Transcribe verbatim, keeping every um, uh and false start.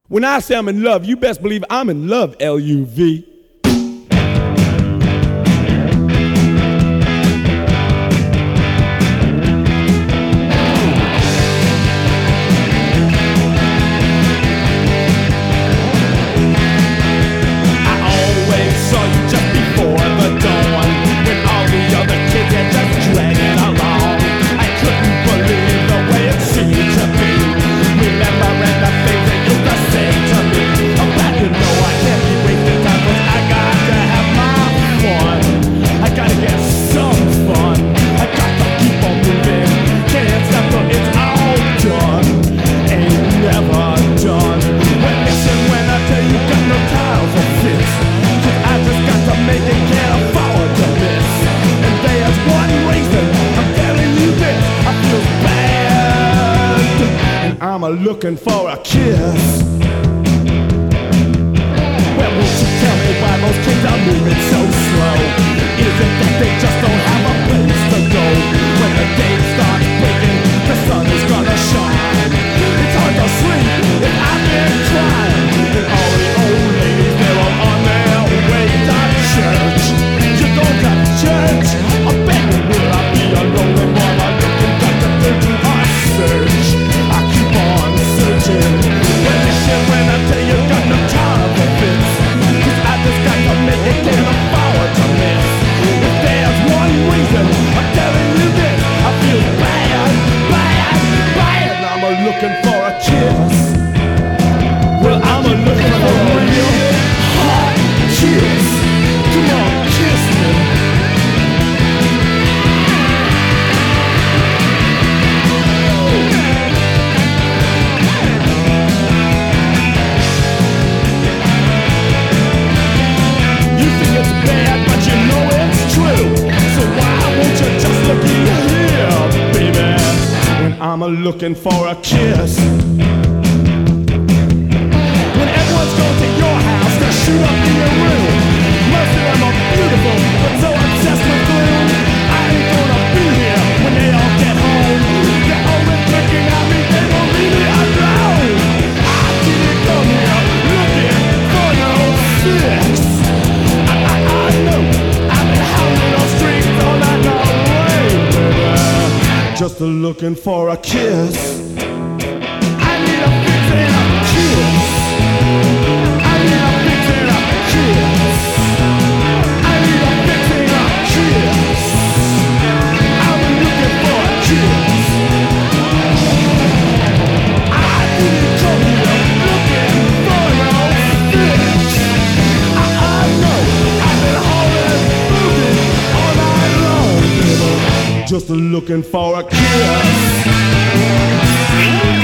When I say I'm in love, you best believe I'm in love, L U V. I'm looking for a kiss. Well, won't you tell me why most kids are moving so slow? Is it that they just don't have a place to go? When the day starts breaking, the sun is gonna shine. It's hard to sleep if I've been crying. And all the old ladies, they're all on their way to church. You're going to church? I bet you will. I'll be a lonely one. I'm looking back to thirty I search. I keep on searching. When you shit, when I tell you got no time for fits. Cause I just got to make it, can't afford to miss. If there's one reason I'm telling you this, I feel bad, bad, bad. I'm a looking for a kiss. Well, I'm a looking for a real hot kiss. Come on, kiss me. Bad, but you know it's true. So why won't you just look here, baby? When I'm a looking for a kiss. When everyone's going to your house to shoot up in your room. Most of them are beautiful, but so obsessed with gloom. I ain't gonna be here when they all get home. They're always looking at me, they won't leave me alone. I didn't come here looking for no sex. I know, I've been howling on streets all night long, baby. Just looking for a kiss. I need a fix and a kiss. I need a fix and a kiss. I need a fix and a kiss. I'm looking for a kiss. I didn't come here looking for no fix. I, I know. Just looking for a kiss.